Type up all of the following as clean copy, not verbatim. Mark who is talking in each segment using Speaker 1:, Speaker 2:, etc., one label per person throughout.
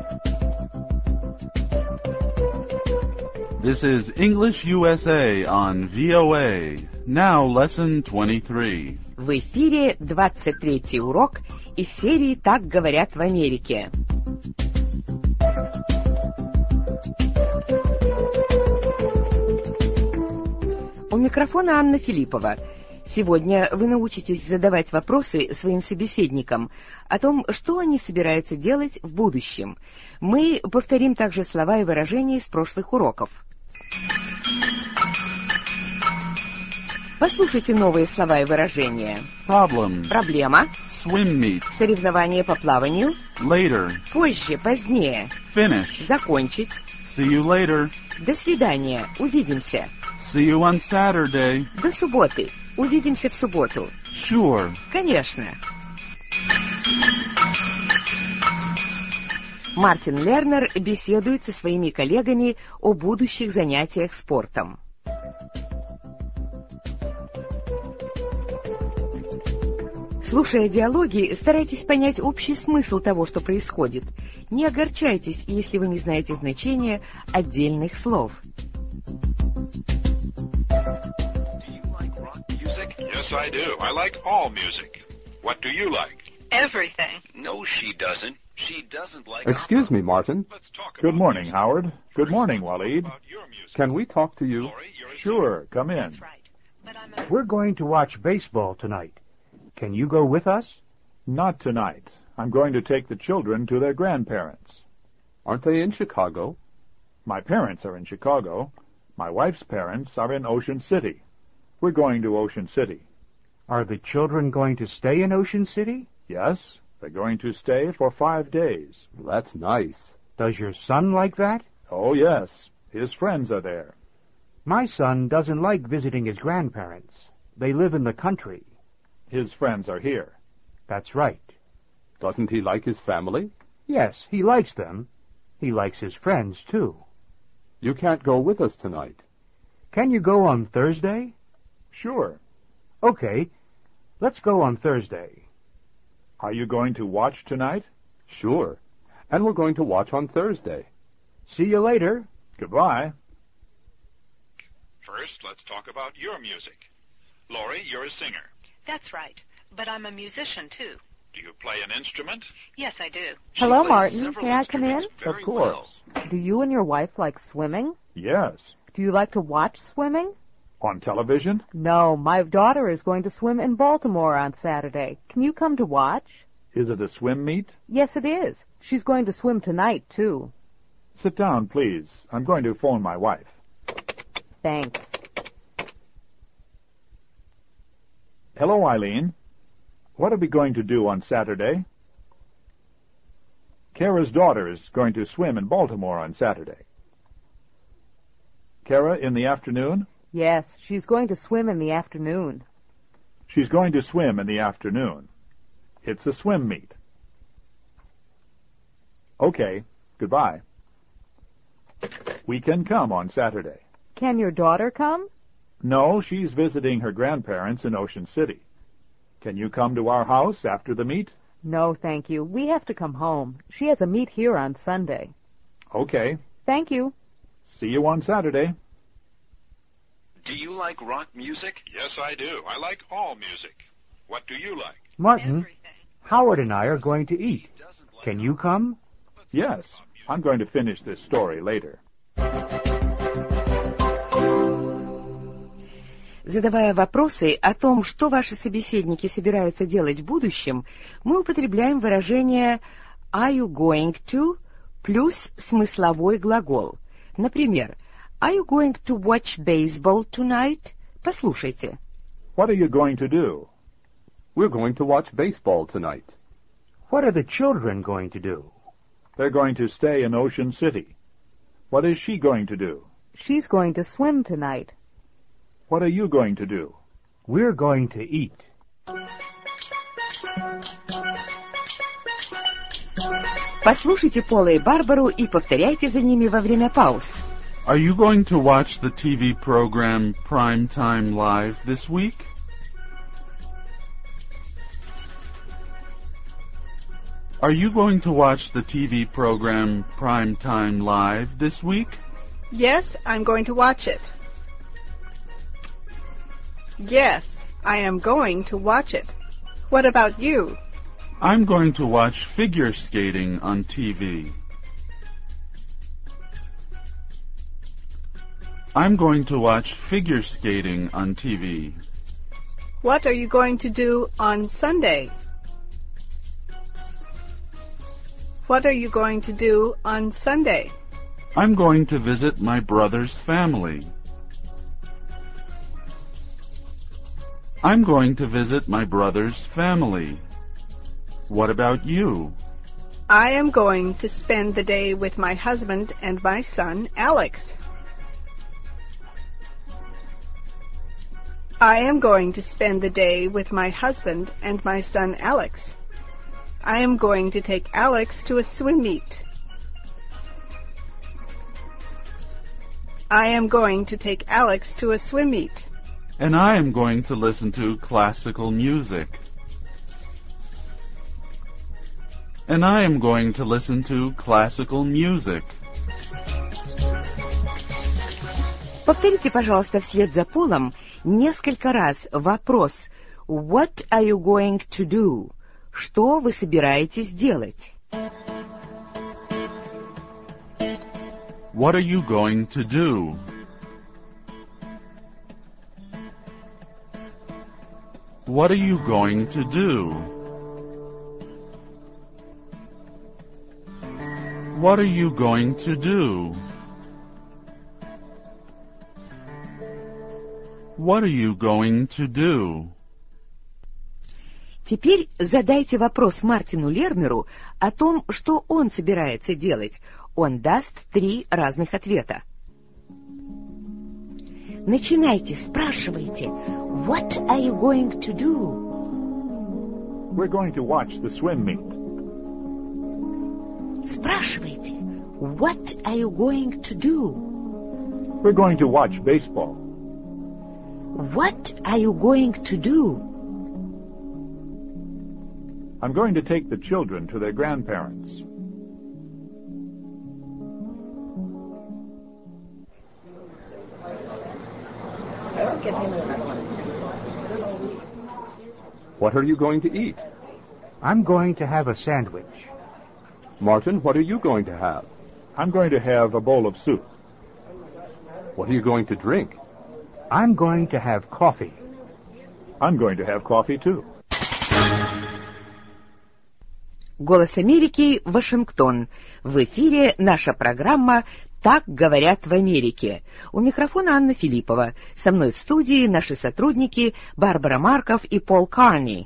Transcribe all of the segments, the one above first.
Speaker 1: This is English USA on VOA. Now lesson 23.
Speaker 2: В эфире 23-й урок из серии «Так говорят в Америке». У микрофона Анна Филиппова. Сегодня вы научитесь задавать вопросы своим собеседникам о том, что они собираются делать в будущем. Мы повторим также слова и выражения из прошлых уроков. Послушайте новые слова и выражения.
Speaker 1: Problem.
Speaker 2: Проблема.
Speaker 1: Swim meet.
Speaker 2: Соревнование по плаванию.
Speaker 1: Later.
Speaker 2: Позже, позднее.
Speaker 1: Finish.
Speaker 2: Закончить.
Speaker 1: See you later.
Speaker 2: До свидания. Увидимся.
Speaker 1: See you on Saturday.
Speaker 2: До субботы. Увидимся в субботу.
Speaker 1: Sure.
Speaker 2: Конечно. Мартин Лернер беседует со своими коллегами о будущих занятиях спортом. Слушая диалоги, старайтесь понять общий смысл того, что происходит. Не огорчайтесь, если вы не знаете значения отдельных слов.
Speaker 3: Yes, I do. I like all music. What do you like?
Speaker 4: Everything.
Speaker 3: No, she doesn't. She doesn't like...
Speaker 5: Excuse me, Martin.
Speaker 3: Let's talk about
Speaker 6: Good morning,
Speaker 3: music.
Speaker 6: Howard. Good morning,
Speaker 3: Let's talk
Speaker 6: Waleed.
Speaker 3: about your music.
Speaker 5: Can we talk to you?
Speaker 3: Lori, you're a
Speaker 6: Sure, come in.
Speaker 4: That's right. But I'm a...
Speaker 7: We're going to watch baseball tonight. Can you go with us?
Speaker 6: Not tonight. I'm going to take the children to their grandparents.
Speaker 5: Aren't they in Chicago?
Speaker 6: My parents are in Chicago. My wife's parents are in Ocean City. We're going to Ocean City.
Speaker 7: Are the children going to stay in Ocean City?
Speaker 6: Yes, they're going to stay for 5 days.
Speaker 5: That's nice.
Speaker 7: Does your son like that?
Speaker 6: Oh, yes. His friends are there.
Speaker 7: My son doesn't like visiting his grandparents. They live in the country.
Speaker 6: His friends are here.
Speaker 7: That's right.
Speaker 5: Doesn't he like his family?
Speaker 7: Yes, he likes them. He likes his friends, too.
Speaker 5: You can't go with us tonight.
Speaker 7: Can you go on Thursday?
Speaker 6: Sure.
Speaker 7: Okay, let's go on Thursday.
Speaker 6: Are you going to watch tonight?
Speaker 5: Sure. And we're going to watch on Thursday.
Speaker 7: See you later.
Speaker 6: Goodbye.
Speaker 3: First, let's talk about your music. Lori, you're a singer.
Speaker 4: That's right. But I'm a musician, too.
Speaker 3: Do you play an instrument?
Speaker 4: Yes, I do.
Speaker 3: She
Speaker 8: Hello,
Speaker 3: plays
Speaker 8: Martin.
Speaker 3: several
Speaker 8: May I come in?
Speaker 3: instruments very
Speaker 6: Of course.
Speaker 3: well.
Speaker 8: Do you and your wife like swimming?
Speaker 6: Yes.
Speaker 8: Do you like to watch swimming?
Speaker 6: On television?
Speaker 8: No, my daughter is going to swim in Baltimore on Saturday. Can you come to watch?
Speaker 6: Is it a swim meet?
Speaker 8: Yes, it is. She's going to swim tonight, too.
Speaker 6: Sit down, please. I'm going to phone my wife.
Speaker 8: Thanks.
Speaker 6: Hello, Eileen. What are we going to do on Saturday? Kara's daughter is going to swim in Baltimore on Saturday. Kara, in the afternoon?
Speaker 8: Yes, she's going to swim in the afternoon.
Speaker 6: She's going to swim in the afternoon. It's a swim meet. Okay, goodbye. We can come on Saturday.
Speaker 8: Can your daughter come?
Speaker 6: No, she's visiting her grandparents in Ocean City. Can you come to our house after the meet?
Speaker 8: No, thank you. We have to come home. She has a meet here on Sunday.
Speaker 6: Okay.
Speaker 8: Thank you.
Speaker 6: See you on Saturday.
Speaker 3: Do you like rock music? Yes, I do. I like all music. What do you like?
Speaker 7: Martin,
Speaker 4: Everything.
Speaker 7: Howard and I are going to eat. Can you come?
Speaker 6: Yes, I'm going to finish this story later.
Speaker 2: Задавая вопросы о том, что ваши собеседники собираются делать в будущем, мы употребляем выражение «Are you going to?» плюс смысловой глагол. Например, «Are you going to watch baseball tonight?» Послушайте.
Speaker 6: What are you going to do?
Speaker 5: We're going to watch baseball tonight.
Speaker 7: What are the children going to do?
Speaker 6: They're going to stay in Ocean City. What is she going to do?
Speaker 8: She's going to swim tonight.
Speaker 6: What are you going to do?
Speaker 7: We're going to eat.
Speaker 2: Послушайте Пола и Барбару и повторяйте за ними во время пауз.
Speaker 1: Are you going to watch the TV program Prime Time Live this week? Are you going to watch the TV program Prime Time Live this week?
Speaker 9: Yes, I'm going to watch it. Yes, I am going to watch it. What about you?
Speaker 1: I'm going to watch figure skating on TV. I'm going to watch figure skating on TV.
Speaker 9: What are you going to do on Sunday? What are you going to do on Sunday?
Speaker 1: I'm going to visit my brother's family. I'm going to visit my brother's family. What about you?
Speaker 9: I am going to spend the day with my husband and my son, Alex. I am going to spend the day with my husband and my son, Alex. I am going to take Alex to a swim meet. I am going to take Alex to a swim meet.
Speaker 1: And I am going to listen to classical music. And I am going to listen to classical music.
Speaker 2: Повторите, пожалуйста, вслед за Полом несколько раз вопрос «What are you going to do?» Что вы собираетесь делать?
Speaker 1: What are you going to do? What are you going to do? What are you going to do? What are you going to do?
Speaker 2: Теперь задайте вопрос Мартину Лернеру о том, что он собирается делать. Он даст 3 разных ответа. Начинайте, спрашивайте. What are you going to do?
Speaker 6: We're going to watch the swim meet.
Speaker 2: Спрашивайте. What are you going to do?
Speaker 6: We're going to watch baseball.
Speaker 2: What are you going to do?
Speaker 6: I'm going to take the children to their grandparents.
Speaker 5: What are you going to eat?
Speaker 7: I'm going to have a sandwich.
Speaker 5: Martin, what are you going to have?
Speaker 6: I'm going to have a bowl of soup.
Speaker 5: What are you going to drink?
Speaker 7: I'm going to have coffee.
Speaker 6: I'm going to have coffee too.
Speaker 2: Голос Америки, Вашингтон. В эфире наша программа «Так говорят в Америке». У микрофона Анна Филиппова. Со мной в студии наши сотрудники Барбара Марков и Пол Карни.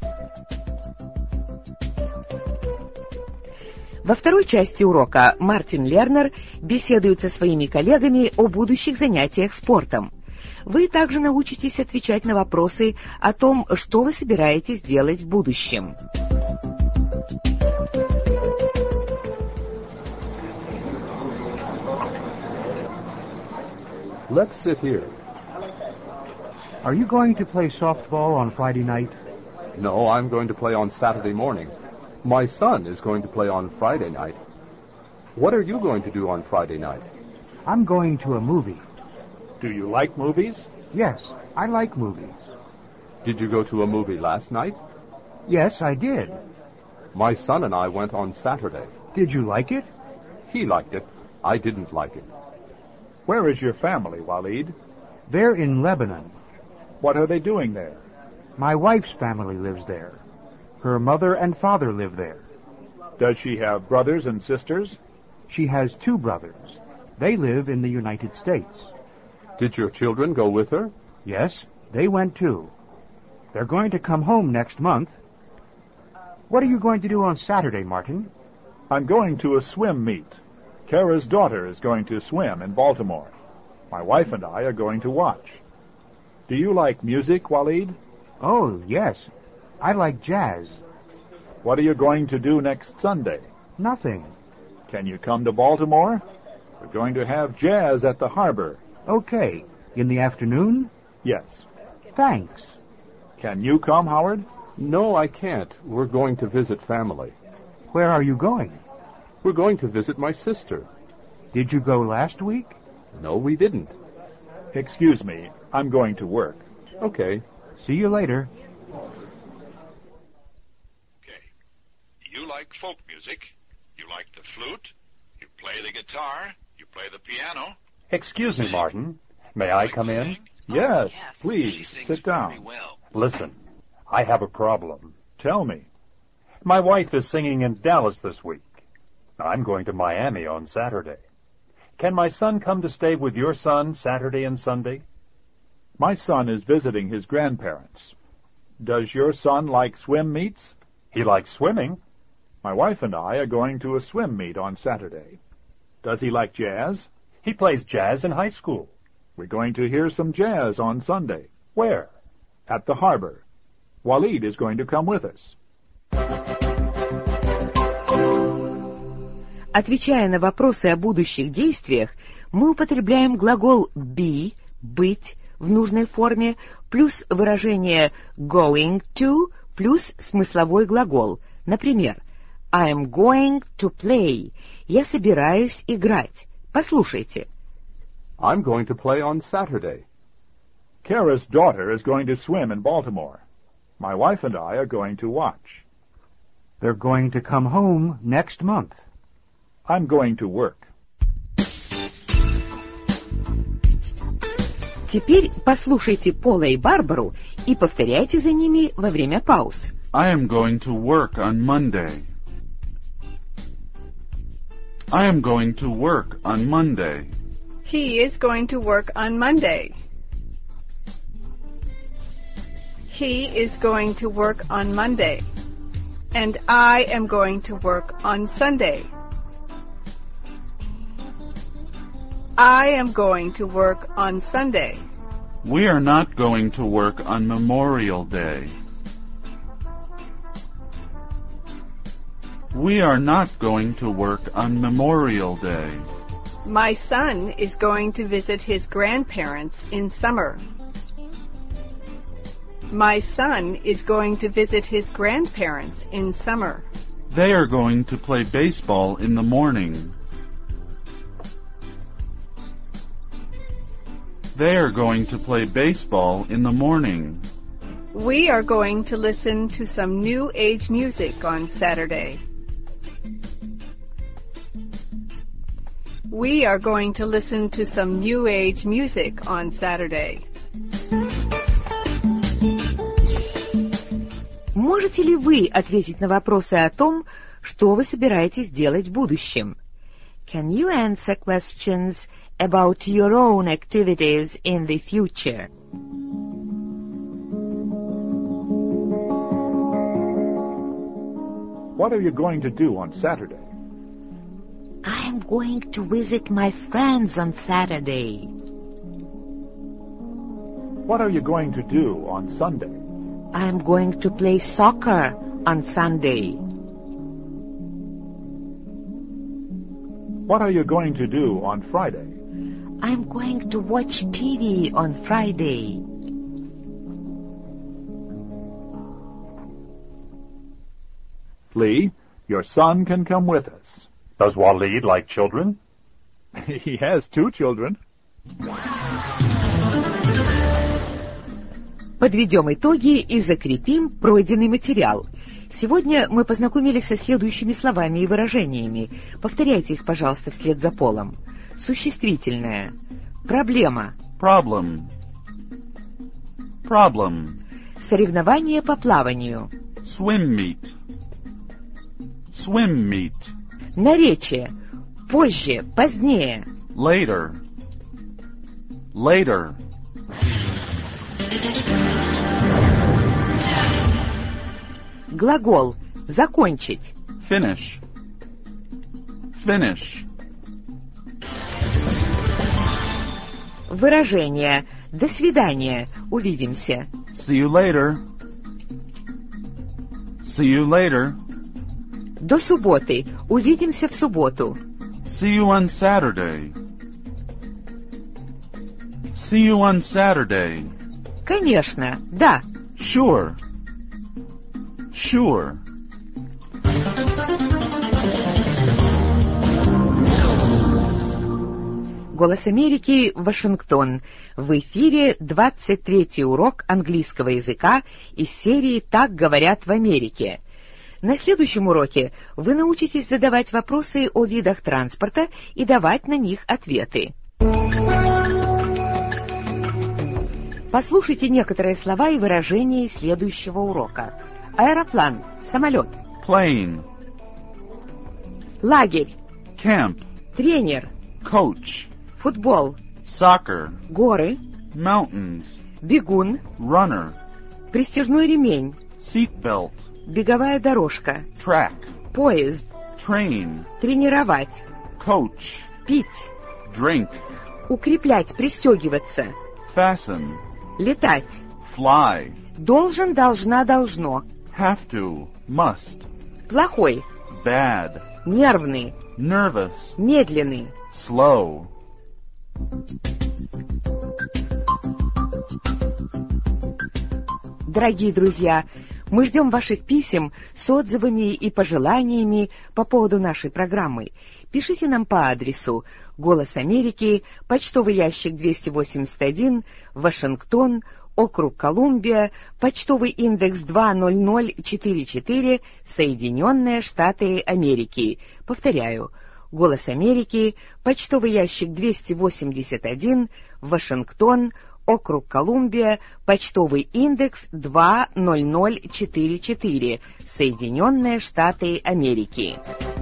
Speaker 2: Во второй части урока Мартин Лернер беседует со своими коллегами о будущих занятиях спортом. Вы также научитесь отвечать на вопросы о том, что вы собираетесь делать в будущем.
Speaker 5: Let's sit here.
Speaker 7: Are you going to play softball on Friday night?
Speaker 5: No, I'm going to play on Saturday morning. My son is going to play on Friday night. What are you going to do on Friday night?
Speaker 7: I'm going to a movie.
Speaker 6: Do you like movies?
Speaker 7: Yes, I like movies.
Speaker 5: Did you go to a movie last night?
Speaker 7: Yes, I did.
Speaker 5: My son and I went on Saturday.
Speaker 7: Did you like it?
Speaker 5: He liked it. I didn't like it.
Speaker 6: Where is your family, Waleed?
Speaker 7: They're in Lebanon.
Speaker 6: What are they doing there?
Speaker 7: My wife's family lives there. Her mother and father live there.
Speaker 6: Does she have brothers and sisters?
Speaker 7: She has 2 brothers. They live in the United States.
Speaker 5: Did your children go with her?
Speaker 7: Yes, they went too. They're going to come home next month. What are you going to do on Saturday, Martin?
Speaker 6: I'm going to a swim meet. Kara's daughter is going to swim in Baltimore. My wife and I are going to watch. Do you like music, Waleed?
Speaker 7: Oh, yes. I like jazz.
Speaker 6: What are you going to do next Sunday?
Speaker 7: Nothing.
Speaker 6: Can you come to Baltimore? We're going to have jazz at the harbor.
Speaker 7: Okay. In the afternoon?
Speaker 6: Yes.
Speaker 7: Thanks.
Speaker 6: Can you come, Howard?
Speaker 5: No, I can't. We're going to visit family.
Speaker 7: Where are you going?
Speaker 5: We're going to visit my sister.
Speaker 7: Did you go last week?
Speaker 5: No, we didn't.
Speaker 6: Excuse me, I'm going to work.
Speaker 5: Okay.
Speaker 7: See you later.
Speaker 3: Okay. You like folk music. You like the flute. You play the guitar. You play the piano.
Speaker 10: Excuse me, Martin. May I come in?
Speaker 6: Yes,
Speaker 3: She
Speaker 6: please,
Speaker 3: sings
Speaker 6: sit
Speaker 3: very
Speaker 6: down.
Speaker 3: well.
Speaker 10: Listen, I have a problem.
Speaker 6: Tell me.
Speaker 10: My wife is singing in Dallas this week. I'm going to Miami on Saturday. Can my son come to stay with your son Saturday and Sunday?
Speaker 6: My son is visiting his grandparents. Does your son like swim meets?
Speaker 10: He likes swimming.
Speaker 6: My wife and I are going to a swim meet on Saturday. Does he like jazz?
Speaker 10: He plays jazz in high school.
Speaker 6: We're going to hear some jazz on Sunday.
Speaker 10: Where?
Speaker 6: At the harbor. Walid is going to come with us.
Speaker 2: Отвечая на вопросы о будущих действиях, мы употребляем глагол be, быть, в нужной форме, плюс выражение going to, плюс смысловой глагол. Например, I am going to play. Я собираюсь играть. Послушайте.
Speaker 5: I'm going to play on Saturday.
Speaker 6: Kara's daughter is going to swim in Baltimore. My wife and I are going to watch.
Speaker 7: They're going to come home next month.
Speaker 6: I'm going to work.
Speaker 2: Теперь послушайте Пола и Барбару и повторяйте за ними во время пауз.
Speaker 1: I am going to work on Monday. I am going to work on Monday.
Speaker 9: He is going to work on Monday. He is going to work on Monday. And I am going to work on Sunday. I am going to work on Sunday.
Speaker 1: We are not going to work on Memorial Day. We are not going to work on Memorial Day.
Speaker 9: My son is going to visit his grandparents in summer. My son is going to visit his grandparents in summer.
Speaker 1: They are going to play baseball in the morning. They are going to play baseball in the morning.
Speaker 9: We are going to listen to some new age music on Saturday. We are going to listen to some new age music on Saturday.
Speaker 2: Можете ли вы ответить на вопросы о том, что вы собираетесь делать в будущем? Can you answer questions about your own activities in the future?
Speaker 6: What are you going to do on Saturday?
Speaker 2: I am going to visit my friends on Saturday.
Speaker 6: What are you going to do on Sunday?
Speaker 2: I am going to play soccer on Sunday.
Speaker 6: What are you going to do on Friday?
Speaker 2: I am going to watch TV on Friday.
Speaker 6: Lee, your son can come with us.
Speaker 10: Does Walid like children?
Speaker 6: He has 2 children.
Speaker 2: Подведем итоги и закрепим пройденный материал. Сегодня мы познакомились со следующими словами и выражениями. Повторяйте их, пожалуйста, вслед за Полом. Существительное. Проблема.
Speaker 1: Problem. Problem.
Speaker 2: Соревнование по плаванию.
Speaker 1: Swim meet. Swim meet.
Speaker 2: Наречие. Позже, позднее.
Speaker 1: Later. Later.
Speaker 2: Глагол. Закончить.
Speaker 1: Finish. Finish.
Speaker 2: Выражение. До свидания. Увидимся.
Speaker 1: See you later. See you later.
Speaker 2: До субботы. Увидимся в субботу.
Speaker 1: See you on Saturday. See you on Saturday.
Speaker 2: Конечно, да.
Speaker 1: Sure. Sure.
Speaker 2: Голос Америки, Вашингтон. В эфире 23-й урок английского языка из серии «Так говорят в Америке». На следующем уроке вы научитесь задавать вопросы о видах транспорта и давать на них ответы. Послушайте некоторые слова и выражения следующего урока. Аэроплан, самолет.
Speaker 1: Plane.
Speaker 2: Лагерь.
Speaker 1: Camp.
Speaker 2: Тренер.
Speaker 1: Coach.
Speaker 2: Футбол.
Speaker 1: Soccer.
Speaker 2: Горы.
Speaker 1: Mountains.
Speaker 2: Бегун.
Speaker 1: Runner.
Speaker 2: Пристяжной ремень.
Speaker 1: Seatbelt.
Speaker 2: Беговая дорожка.
Speaker 1: Track.
Speaker 2: Поезд.
Speaker 1: Train.
Speaker 2: Тренировать.
Speaker 1: Coach.
Speaker 2: Пить.
Speaker 1: Drink.
Speaker 2: Укреплять, пристегиваться.
Speaker 1: Fasten.
Speaker 2: Летать.
Speaker 1: Fly.
Speaker 2: Должен, должна, должно.
Speaker 1: Have to. Must.
Speaker 2: Плохой.
Speaker 1: Bad.
Speaker 2: Нервный.
Speaker 1: Nervous.
Speaker 2: Медленный.
Speaker 1: Slow.
Speaker 2: Дорогие друзья, мы ждем ваших писем с отзывами и пожеланиями по поводу нашей программы. Пишите нам по адресу «Голос Америки», почтовый ящик 281, Вашингтон, округ Колумбия, почтовый индекс 20044, Соединенные Штаты Америки. Повторяю, «Голос Америки», почтовый ящик 281, Вашингтон, округ Колумбия, почтовый индекс 20044, Соединенные Штаты Америки.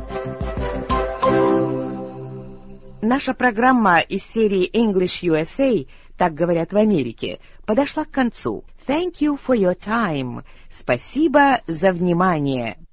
Speaker 2: Наша программа из серии English USA, так говорят в Америке, подошла к концу. Thank you for your time. Спасибо за внимание.